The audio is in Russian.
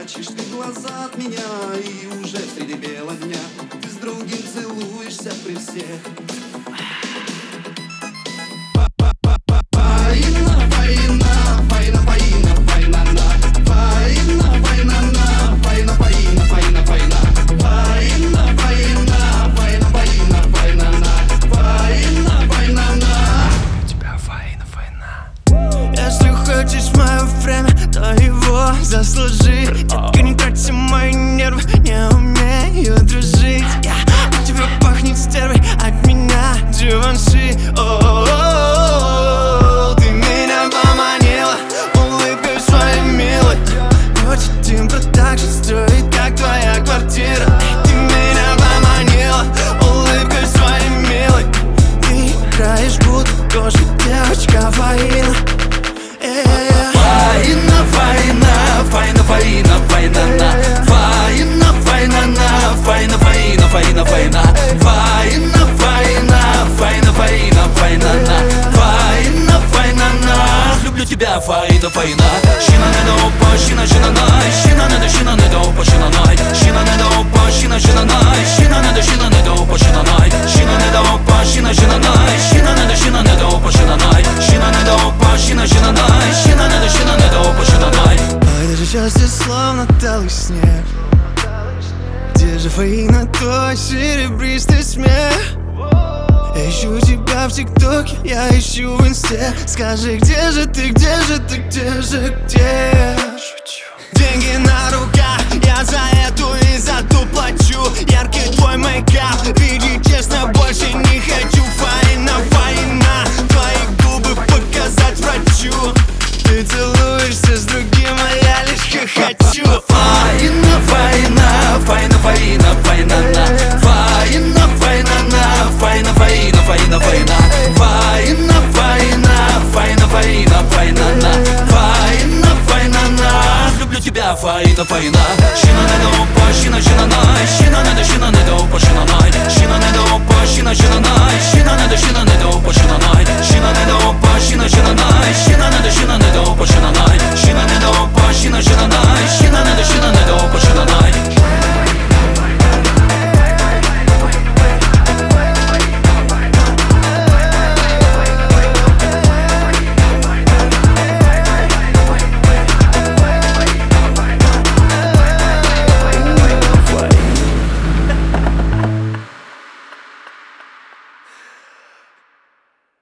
прячешь ты глаза от меня, и уже среди бела дня ты с другим целуешься при всех. Хочешь мое время, то его заслужи. Только не трать мои нервы, не умею дружить. От тебя пахнет стервой, от меня Givenchy. Ты меня поманила улыбкой своей милой. Хочет Тим Продакшн строить, как твоя квартира. Ты меня поманила улыбкой своей милой. Ты играешь, будто тоже девочка Фаина. Люблю тебя, Фаина, Фаина. Щина не до опа, щина, щина най. Щина не до опа, щина най. Щина не до опа, щина, щина най. Щина не до опа, щина най. Щина не до опа, щина, щина най. Щина не до опа, щина най. Щина не до опа, щина, щина най. Щина не до опа, щина най. Ой, даже счастье словно талый снег. Где же Фаина, твой серебристый смех? Я ищу тебя в ТикТоке, я ищу в Инсте. Скажи, где же ты, где же ты, где же, где? Деньги на руках, я за эту и за ту плачу. Яркий твой мейкап, види честно, больше не хочу. Фаина, Фаина, твои губы показать врачу. Ты целуешься с другим, а я лишь хохочу. Фаина, Фаина, Фаина, Фаина, Фаина, на. Фаина, Фаина, на. Фаина, Фаина, Фаина, Фаина. Фаина, Фаина, Фаина, Фаина, Фаина, на. Фаина, Фаина, на. Люблю тебя, Фаина, Фаина.